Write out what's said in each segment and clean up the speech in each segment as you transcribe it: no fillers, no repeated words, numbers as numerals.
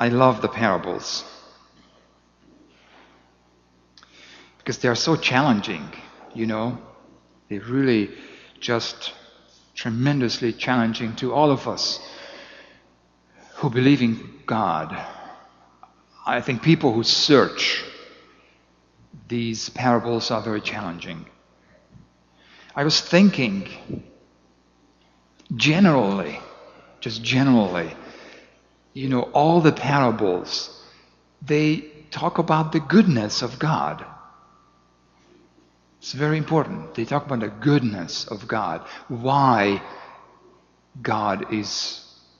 I love the parables because they are so challenging, you know. They really just tremendously challenging to all of us who believe in God. I think people who search these parables are very challenging. I was thinking generally, you know, all the parables, they talk about the goodness of God. It's very important. They talk about the goodness of God. Why God is,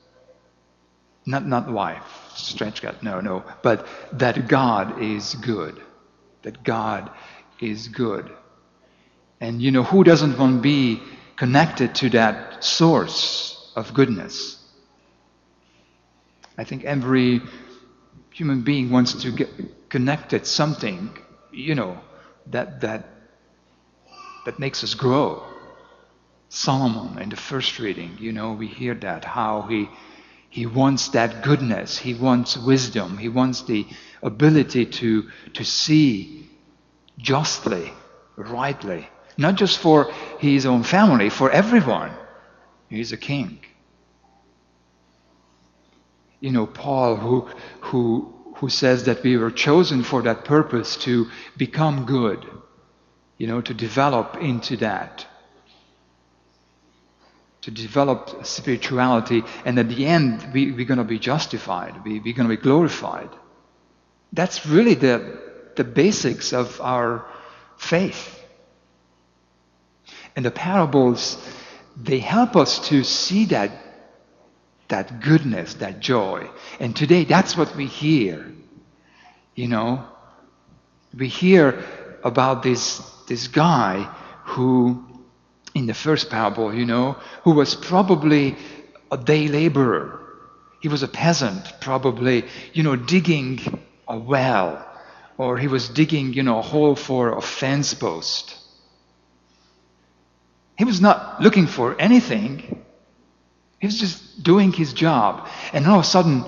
not why, stretch God, no, but that God is good. That God is good. And you know, who doesn't want to be connected to that source of goodness? I think every human being wants to get connected something, you know, that makes us grow. Solomon in the first reading, you know, we hear that, how he wants that goodness, he wants wisdom, he wants the ability to see justly, rightly, not just for his own family, for everyone. He's a king. You know, Paul, who says that we were chosen for that purpose, to become good, you know, to develop into that, to develop spirituality, and at the end we're going to be justified, we're going to be glorified. That's really the basics of our faith. And the parables, they help us to see that goodness, that joy. And today that's what we hear. You know, we hear about this guy who, in the first parable, you know, who was probably a day laborer. He was a peasant, probably, you know, digging a well, or he was digging, you know, a hole for a fence post. He was not looking for anything. He was just doing his job. And all of a sudden,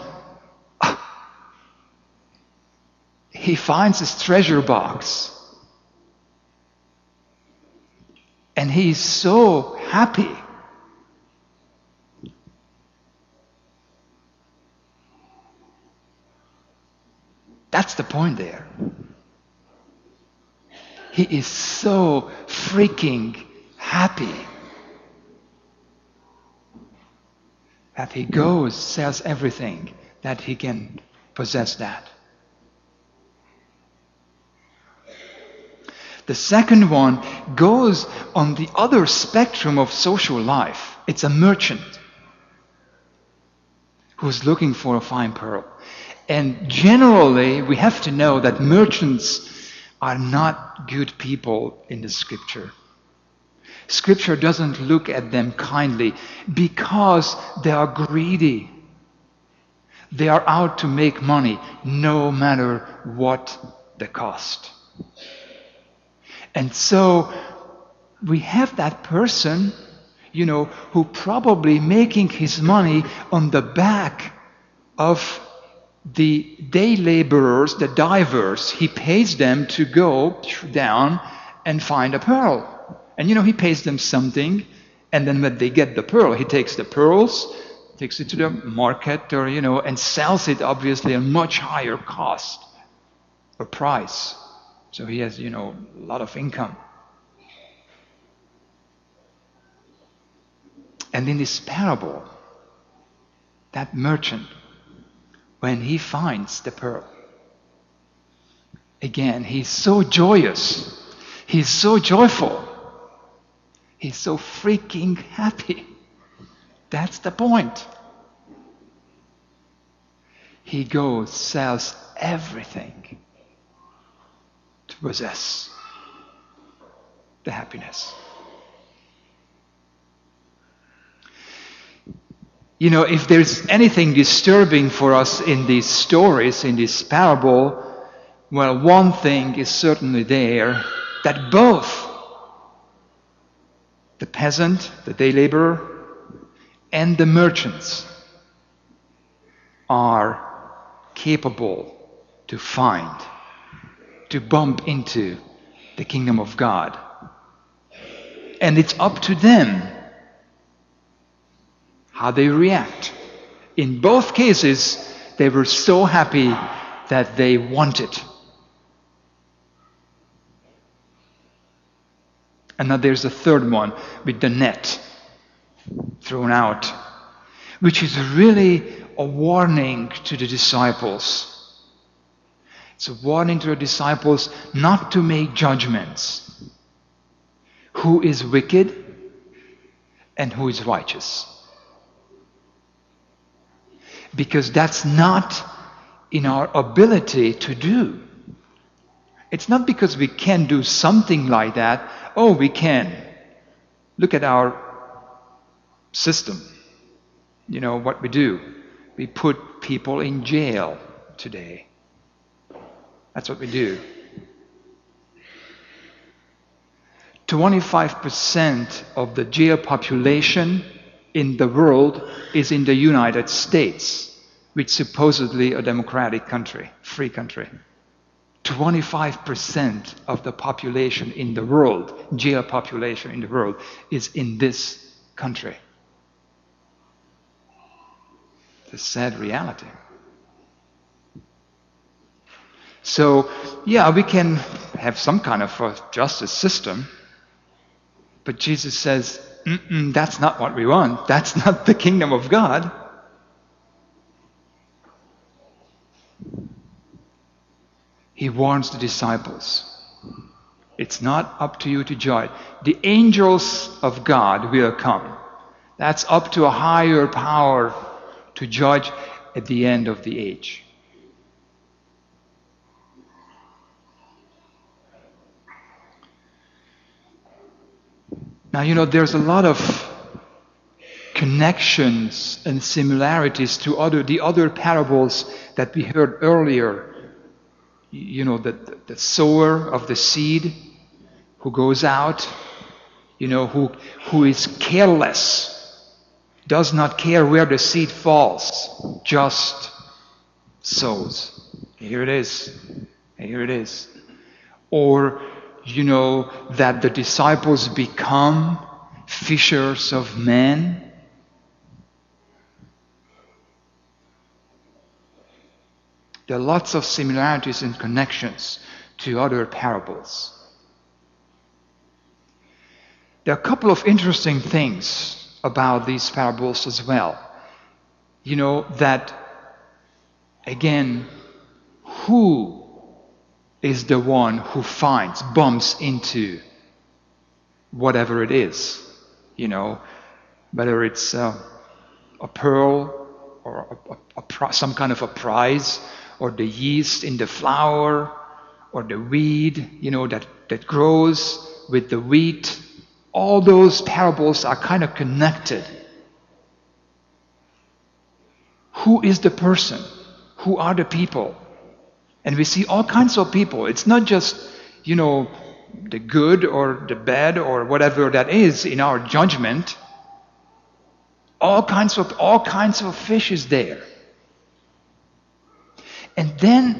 he finds his treasure box. And he's so happy. That's the point there. He is so freaking happy that he goes, sells everything, that he can possess that. The second one goes on the other spectrum of social life. It's a merchant who's looking for a fine pearl. And generally, we have to know that merchants are not good people in the Scripture. Scripture doesn't look at them kindly because they are greedy. They are out to make money no matter what the cost. And so we have that person, you know, who probably making his money on the back of the day laborers, the divers. He pays them to go down and find a pearl. And you know, he pays them something, and then when they get the pearl, he takes the pearls, takes it to the market, or you know, and sells it obviously at a much higher cost or price. So he has, you know, a lot of income. And in this parable, that merchant, when he finds the pearl, again, he's so joyous. He's so joyful. He's so freaking happy. That's the point. He goes, sells everything to possess the happiness. You know, if there's anything disturbing for us in these stories, in this parable, well, one thing is certainly there, that both the peasant, the day laborer, and the merchants are capable to find, to bump into the kingdom of God. And it's up to them how they react. In both cases, they were so happy that they wanted. And now there's a third one with the net thrown out, which is really a warning to the disciples. It's a warning to the disciples not to make judgments. Who is wicked and who is righteous? Because that's not in our ability to do. It's not because we can do something like that. Oh, we can. Look at our system. You know what we do. We put people in jail today. That's what we do. 25% of the jail population in the world is in the United States, which is supposedly a democratic country, free country. 25% of the population in the world, jail population in the world, is in this country. It's a sad reality. So, yeah, we can have some kind of a justice system, but Jesus says, that's not what we want. That's not the kingdom of God. He warns the disciples. It's not up to you to judge. The angels of God will come. That's up to a higher power to judge at the end of the age. Now, you know, there's a lot of connections and similarities to the other parables that we heard earlier. You know, the sower of the seed who goes out, you know, who is careless, does not care where the seed falls, just sows. Here it is. Here it is. Or, you know, that the disciples become fishers of men. There are lots of similarities and connections to other parables. There are a couple of interesting things about these parables as well. You know, that, again, who is the one who bumps into whatever it is? You know, whether it's a pearl or some kind of a prize, or the yeast in the flour, or the weed, you know, that grows with the wheat. All those parables are kind of connected. Who is the person? Who are the people? And we see all kinds of people. It's not just, you know, the good or the bad or whatever that is in our judgment. All kinds of fish is there. And then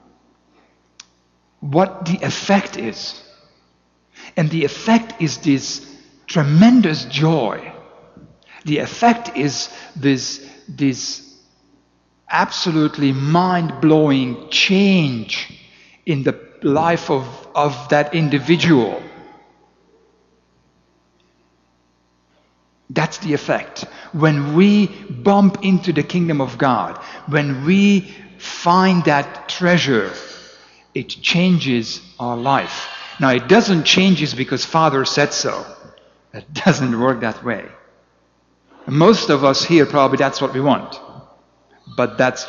what the effect is. And the effect is this tremendous joy. The effect is this absolutely mind-blowing change in the life of that individual. That's the effect. When we bump into the kingdom of God, when we find that treasure, it changes our life. Now, it doesn't change us because Father said so. It doesn't work that way. Most of us here, probably that's what we want. But that's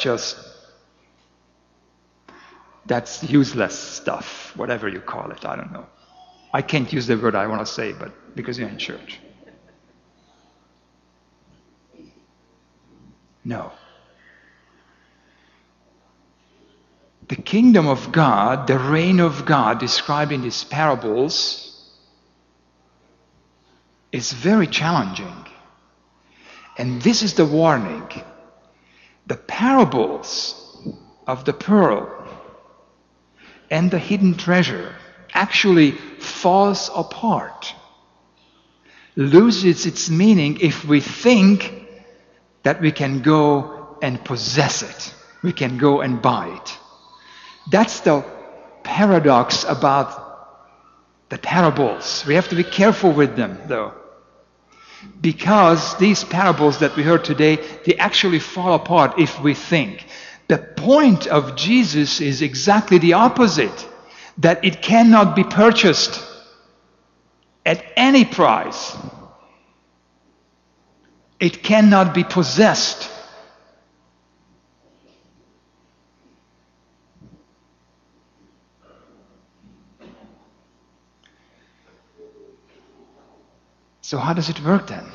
useless stuff, whatever you call it, I don't know. I can't use the word I want to say, but because you're in church. No. The kingdom of God, the reign of God described in these parables is very challenging. And this is the warning. The parables of the pearl and the hidden treasure actually falls apart, loses its meaning if we think that we can go and possess it. We can go and buy it. That's the paradox about the parables. We have to be careful with them, though. Because these parables that we heard today, they actually fall apart if we think. The point of Jesus is exactly the opposite. That it cannot be purchased at any price. It cannot be possessed. So how does it work then?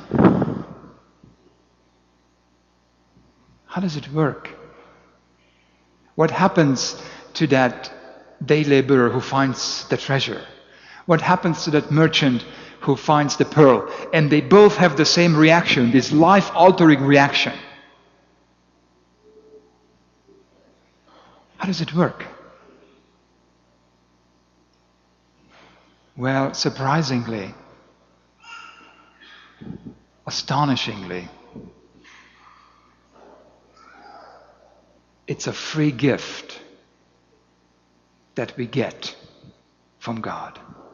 How does it work? What happens to that day laborer who finds the treasure? What happens to that merchant who finds the pearl? And they both have the same reaction, this life-altering reaction. How does it work? Well, surprisingly, astonishingly, it's a free gift that we get from God.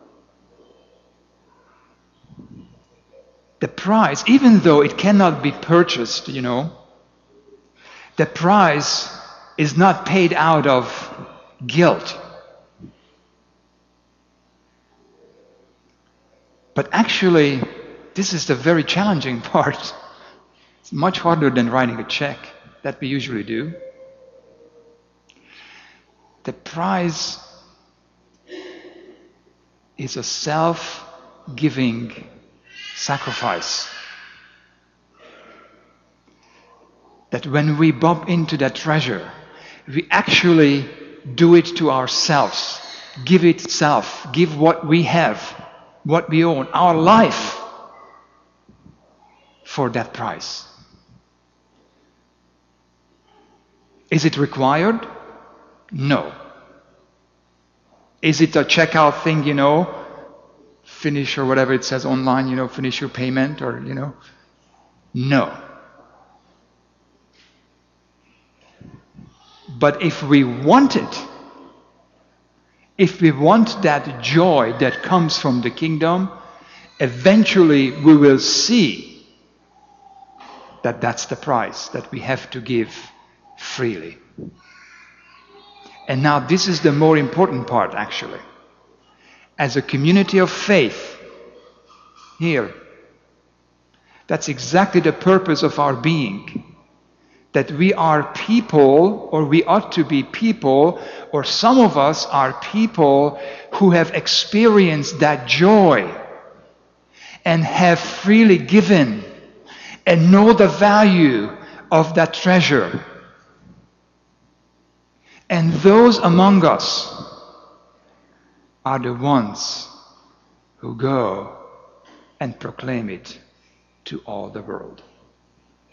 The price, even though it cannot be purchased, the price is not paid out of guilt. But actually, this is the very challenging part. It's much harder than writing a check that we usually do. The price is a self-giving sacrifice. That when we bump into that treasure, we actually do it to ourselves. Give itself. Give what we have, what we own, our life, for that price. Is it required? No. Is it a checkout thing, finish or whatever it says online, finish your payment or, No. But if we want it, if we want that joy that comes from the kingdom, eventually we will see that that's the price that we have to give freely. And now this is the more important part, actually. As a community of faith, here, that's exactly the purpose of our being. That we are people, or we ought to be people, or some of us are people who have experienced that joy and have freely given and know the value of that treasure. And those among us are the ones who go and proclaim it to all the world.